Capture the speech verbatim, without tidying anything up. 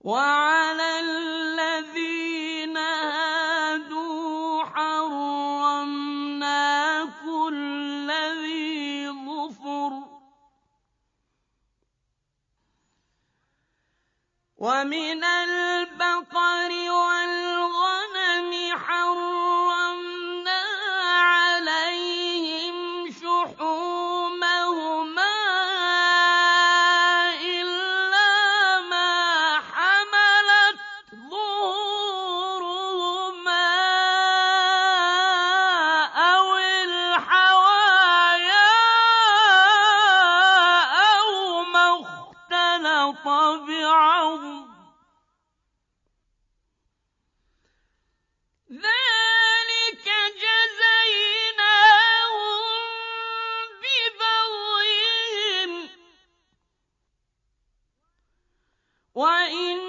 وَعَلَى الَّذِينَ هَادُوا حَرَّمْنَا كُلَّ ذِي ظُفُرٍ ۖ وَمِنَ الْبَقَرِ وَالْغَنَمِ حَرَّمْنَا عَلَيْهِمْ شُحُومَهُمَا إِلَّا مَا حَمَلَتْ ظُهُورُهُمَا أَوِ الْحَوَايَا أَوْ مَا اخْتَلَطَ بِعَظْمٍ ۚ ذَٰلِكَ جَزَيْنَاهُم بِبَغْيِهِمْ ۖ وَإِنَّ